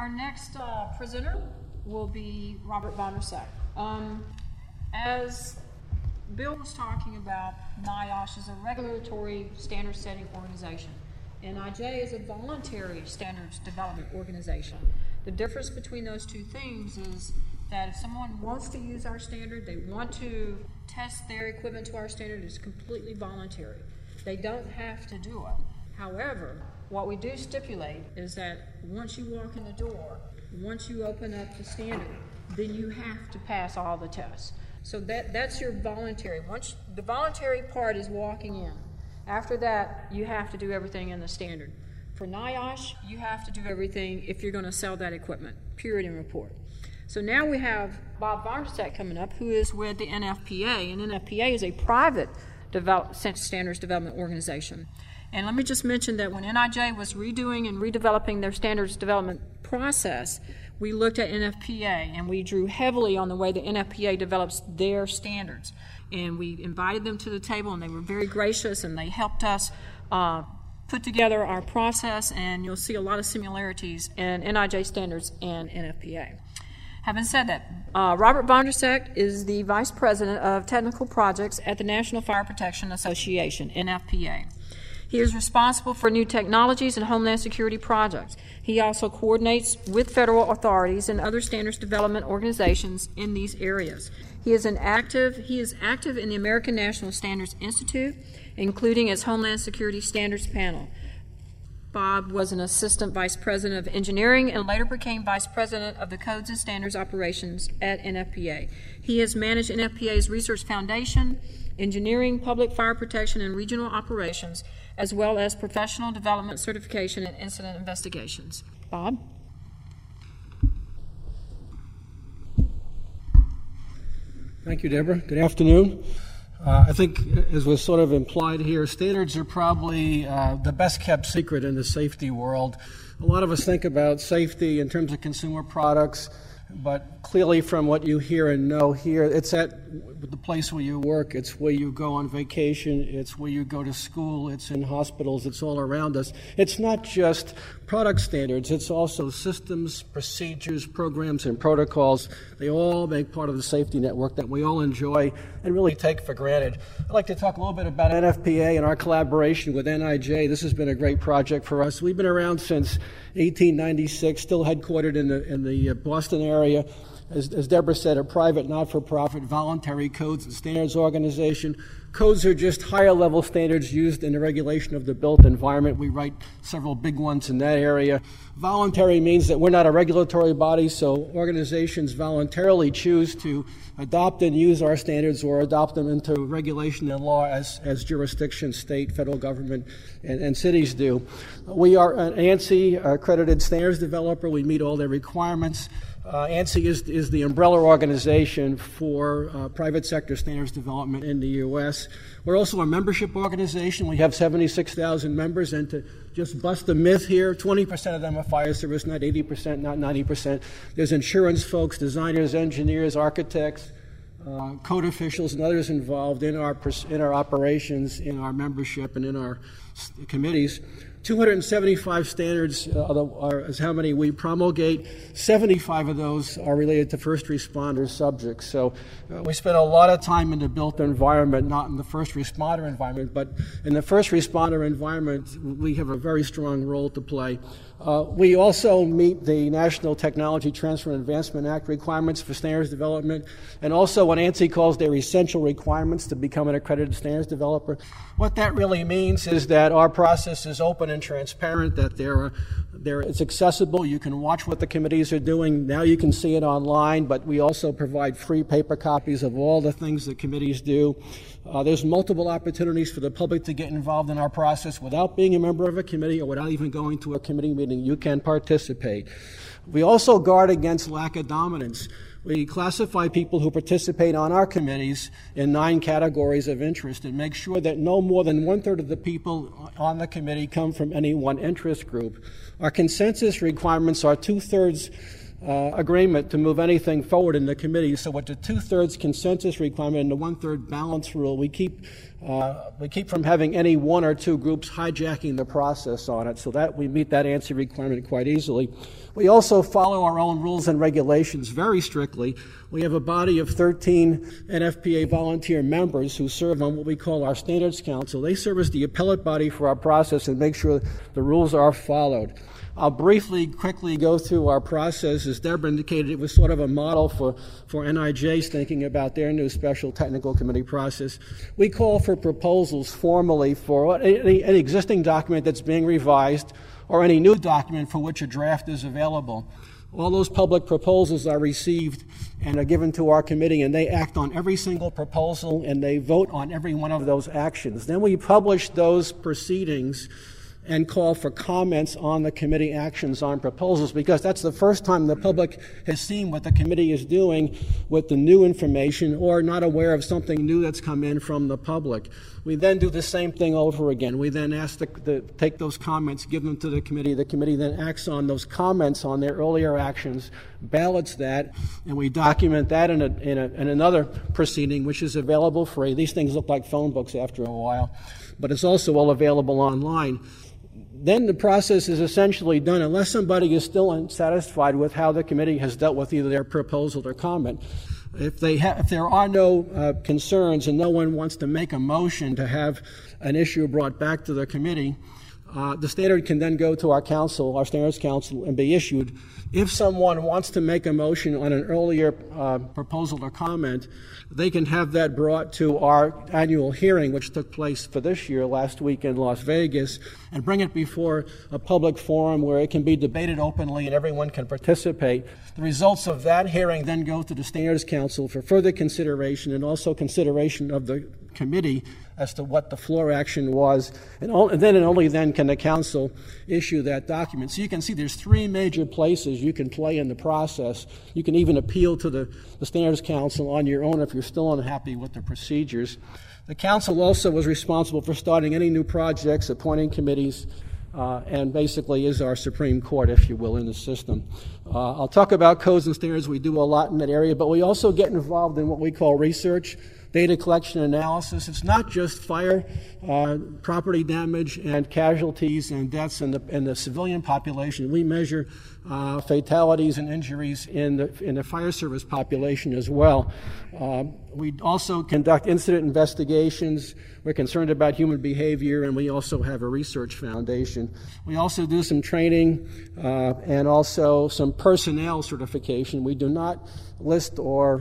Our next presenter will be Robert Vondersack. As Bill was talking about, NIOSH is a regulatory standard setting organization. NIJ is a voluntary standards development organization. The difference between those two things is that if someone wants to use our standard, they want to test their equipment to our standard, it's completely voluntary. They don't have to do it. However, what we do stipulate is that once you walk in the door, once you open up the standard, then you have to pass all the tests. So that's your voluntary. Once the voluntary part is walking in, after that, you have to do everything in the standard. For NIOSH, you have to do everything if you're going to sell that equipment, period and report. So now we have Bob Vondersack coming up, who is with the NFPA, and NFPA is a private standards development organization. And let me just mention that when NIJ was redoing and redeveloping their standards development process, we looked at NFPA and we drew heavily on the way the NFPA develops their standards. And we invited them to the table, and they were very gracious, and they helped us put together our process, and you'll see a lot of similarities in NIJ standards and NFPA. Having said that, Robert Vondersack is the Vice President of Technical Projects at the National Fire Protection Association, NFPA. He is responsible for new technologies and homeland security projects. He also coordinates with federal authorities and other standards development organizations in these areas. He is active in the American National Standards Institute, including its Homeland Security Standards Panel. Bob was an assistant vice president of engineering and later became vice president of the Codes and Standards Operations at NFPA. He has managed NFPA's Research Foundation, engineering, public fire protection, and regional operations, as well as professional development certification and incident investigations. Bob? Thank you, Deborah. Good afternoon. I think, as was sort of implied here, standards are probably the best-kept secret in the safety world. A lot of us think about safety in terms of consumer products, but clearly from what you hear and know here, it's at the place where you work, it's where you go on vacation, it's where you go to school, it's in hospitals, it's all around us. It's not just product standards, it's also systems, procedures, programs, and protocols. They all make part of the safety network that we all enjoy and really take for granted. I'd like to talk a little bit about NFPA and our collaboration with NIJ. This has been a great project for us. We've been around since 1896, still headquartered in the Boston area. As Deborah said, a private, not-for-profit, voluntary codes and standards organization. Codes are just higher-level standards used in the regulation of the built environment. We write several big ones in that area. Voluntary means that we're not a regulatory body, so organizations voluntarily choose to adopt and use our standards or adopt them into regulation and law as jurisdictions, state, federal government, and cities do. We are an ANSI accredited standards developer. We meet all their requirements. ANSI is the umbrella organization for private sector standards development in the U.S. We're also a membership organization. We have 76,000 members, and to just bust the myth here, 20% of them are fire service, not 80%, not 90%. There's insurance folks, designers, engineers, architects, code officials, and others involved in our operations, in our membership, and in our committees. 275 standards is how many we promulgate. 75 of those are related to first responder subjects. So we spend a lot of time in the built environment, not in the first responder environment, but in the first responder environment, we have a very strong role to play. We also meet the National Technology Transfer and Advancement Act requirements for standards development, and also what ANSI calls their essential requirements to become an accredited standards developer. What that really means is that our process is open and transparent, that it's accessible. You can watch what the committees are doing. Now you can see it online, but we also provide free paper copies of all the things that committees do. There's multiple opportunities for the public to get involved in our process without being a member of a committee or without even going to a committee meeting. You can participate. We also guard against lack of dominance. We classify people who participate on our committees in 9 categories of interest and make sure that no more than 1/3 of the people on the committee come from any one interest group. Our consensus requirements are 2/3 agreement to move anything forward in the committee. So with the 2/3 consensus requirement and the 1/3 balance rule, we keep from having any one or two groups hijacking the process on it, so that we meet that ANSI requirement quite easily. We also follow our own rules and regulations very strictly. We have a body of 13 NFPA volunteer members who serve on what we call our Standards Council. They serve as the appellate body for our process and make sure the rules are followed. I'll quickly go through our process. As Deborah indicated, it was sort of a model for NIJ's thinking about their new special technical committee process. We call for proposals formally for any existing document that's being revised or any new document for which a draft is available. All those public proposals are received and are given to our committee, and they act on every single proposal and they vote on every one of those actions. Then we publish those proceedings and call for comments on the committee actions on proposals, because that's the first time the public has seen what the committee is doing with the new information or not aware of something new that's come in from the public. We then do the same thing over again. We then ask take those comments, give them to the committee. The committee then acts on those comments on their earlier actions, ballots that, and we document that in another proceeding, which is available free. These things look like phone books after a while, but it's also all available online. Then the process is essentially done unless somebody is still unsatisfied with how the committee has dealt with either their proposal or comment. If there are no concerns and no one wants to make a motion to have an issue brought back to the committee, the standard can then go to our council, our Standards Council, and be issued. If someone wants to make a motion on an earlier proposal or comment, they can have that brought to our annual hearing, which took place for this year last week in Las Vegas, and bring it before a public forum where it can be debated openly and everyone can participate. The results of that hearing then go to the Standards Council for further consideration and also consideration of the committee as to what the floor action was, and then and only then can the council issue that document. So you can see there's three major places you can play in the process. You can even appeal to the Standards Council on your own if you're still unhappy with the procedures. The council also was responsible for starting any new projects, appointing committees, and basically is our Supreme Court, if you will, in the system. I'll talk about codes and standards. We do a lot in that area, but we also get involved in what we call research, data collection analysis. It's not just fire, property damage, and casualties and deaths in the civilian population. We measure fatalities and injuries in the fire service population as well. We also conduct incident investigations. We're concerned about human behavior, and we also have a research foundation. We also do some training and also some personnel certification. We do not list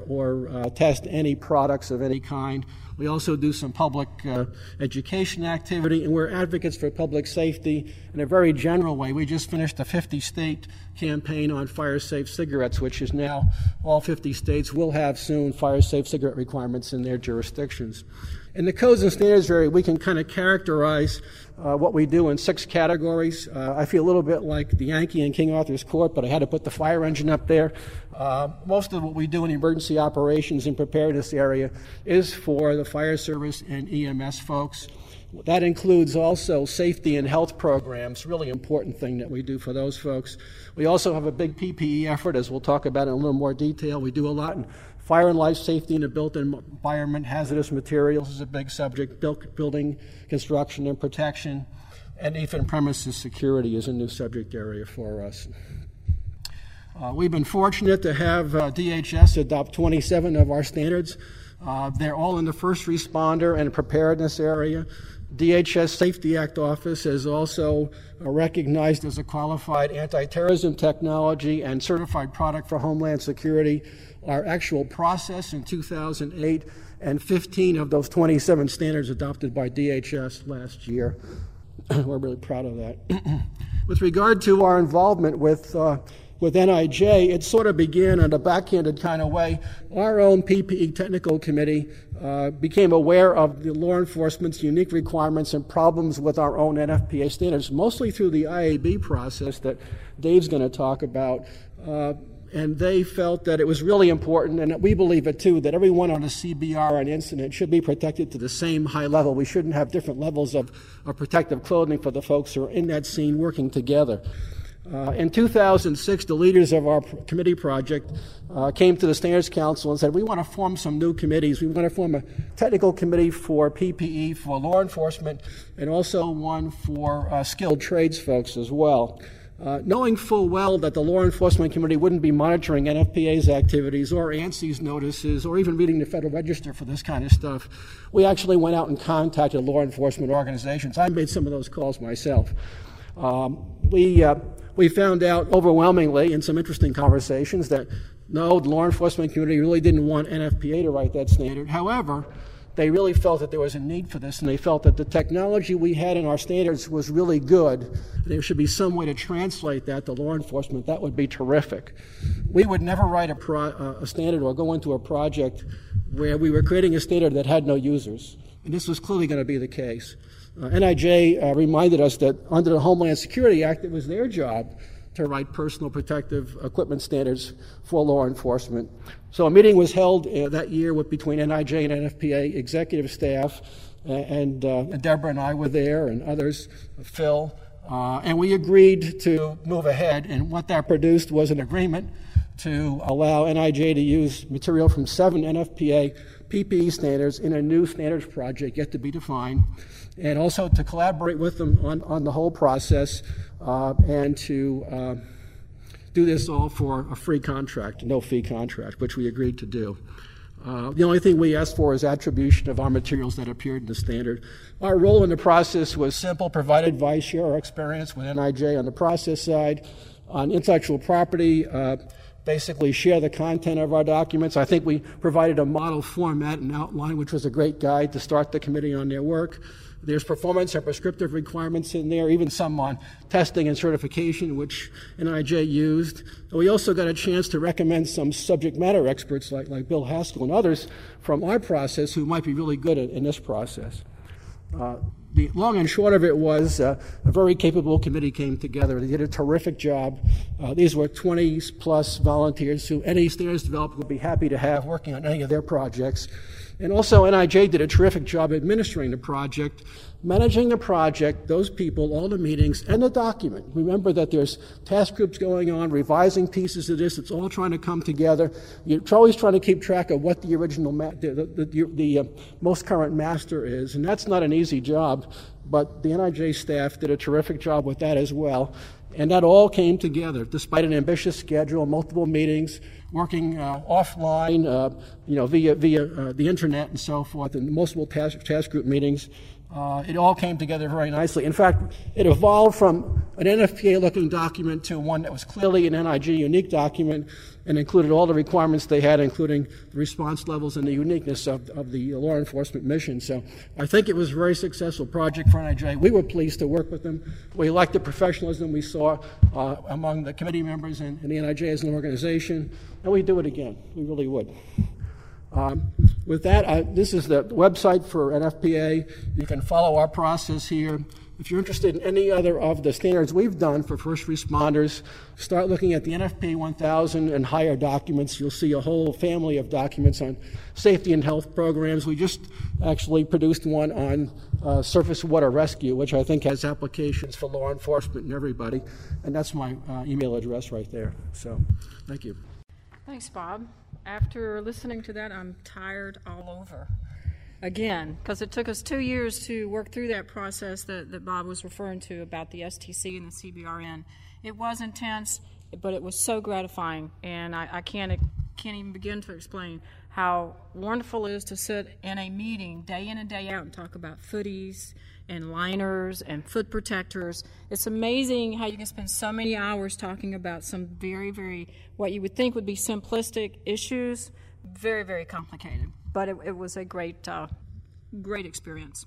or test any products of any kind. We also do some public education activity, and we're advocates for public safety in a very general way. We just finished a 50-state campaign on fire-safe cigarettes, which is now all 50 states will have soon fire-safe cigarette requirements in their jurisdictions. In the codes and standards area, we can kind of characterize what we do in 6 categories. I feel a little bit like the Yankee in King Arthur's Court, but I had to put the fire engine up there. Most of what we do in the emergency operations and preparedness area is for the fire service and EMS folks. That includes also safety and health programs, really important thing that we do for those folks. We also have a big PPE effort, as we'll talk about in a little more detail. We do a lot in fire and life safety in the built environment. Hazardous materials is a big subject. Building construction and protection, and even premises security is a new subject area for us. We've been fortunate to have DHS adopt 27 of our standards. They're all in the first responder and preparedness area. DHS Safety Act Office is also recognized as a qualified anti-terrorism technology and certified product for Homeland Security. Our actual process in 2008, and 15 of those 27 standards adopted by DHS last year. We're really proud of that. With regard to our involvement with NIJ, it sort of began in a backhanded kind of way. Our own PPE Technical Committee became aware of the law enforcement's unique requirements and problems with our own NFPA standards, mostly through the IAB process that Dave's going to talk about. And they felt that it was really important, and we believe it too, that everyone on a CBR or an incident should be protected to the same high level. We shouldn't have different levels of protective clothing for the folks who are in that scene working together. In 2006, the leaders of our committee project came to the Standards Council and said, we want to form some new committees. We want to form a technical committee for PPE for law enforcement and also one for skilled trades folks as well. Knowing full well that the Law Enforcement Committee wouldn't be monitoring NFPA's activities or ANSI's notices or even reading the Federal Register for this kind of stuff, we actually went out and contacted law enforcement organizations. I made some of those calls myself. We found out overwhelmingly in some interesting conversations that no, the law enforcement community really didn't want NFPA to write that standard. However, they really felt that there was a need for this, and they felt that the technology we had in our standards was really good, and there should be some way to translate that to law enforcement. That would be terrific. We would never write a standard or go into a project where we were creating a standard that had no users, and this was clearly going to be the case. NIJ reminded us that under the Homeland Security Act, it was their job to write personal protective equipment standards for law enforcement. So a meeting was held that year between NIJ and NFPA executive staff, and Deborah and I were there, and others, Phil, and we agreed to move ahead, and what that produced was an agreement to allow NIJ to use material from 7 NFPA PPE standards in a new standards project yet to be defined, and also to collaborate with them on the whole process and to do this all for a free contract, no fee contract, which we agreed to do. The only thing we asked for is attribution of our materials that appeared in the standard. Our role in the process was simple: provide advice, share our experience with NIJ on the process side. On intellectual property, basically share the content of our documents. I think we provided a model format and outline, which was a great guide to start the committee on their work. There's performance and prescriptive requirements in there, even some on testing and certification, which NIJ used. We also got a chance to recommend some subject matter experts like Bill Haskell and others from our process who might be really good in this process. The long and short of it was a very capable committee came together. They did a terrific job. These were 20-plus volunteers who any standards developer would be happy to have working on any of their projects. And also NIJ did a terrific job administering the project, managing the project, those people, all the meetings, and the document. Remember that there's task groups going on, revising pieces of this. It's all trying to come together. You're always trying to keep track of what the original, the most current master is, and that's not an easy job, but the NIJ staff did a terrific job with that as well. And that all came together despite an ambitious schedule, multiple meetings, working offline, via the internet and so forth, and multiple task group meetings. It all came together very nicely. In fact, it evolved from an NFPA-looking document to one that was clearly an NIJ unique document and included all the requirements they had, including the response levels and the uniqueness of the law enforcement mission. So I think it was a very successful project for NIJ. We were pleased to work with them. We liked the professionalism we saw among the committee members and the NIJ as an organization, and we'd do it again. We really would. With that, this is the website for NFPA. You can follow our process here. If you're interested in any other of the standards we've done for first responders, start looking at the NFPA 1000 and higher documents. You'll see a whole family of documents on safety and health programs. We just actually produced one on surface water rescue, which I think has applications for law enforcement and everybody. And that's my email address right there. So, thank you. Thanks, Bob. After listening to that, I'm tired all over. Again, because it took us 2 years to work through that process that Bob was referring to about the STC and the CBRN. It was intense, but it was so gratifying, and I can't even begin to explain how wonderful it is to sit in a meeting day in and day out and talk about footies and liners and foot protectors. It's amazing how you can spend so many hours talking about some very, very, what you would think would be simplistic issues, very, very complicated. But it was a great experience.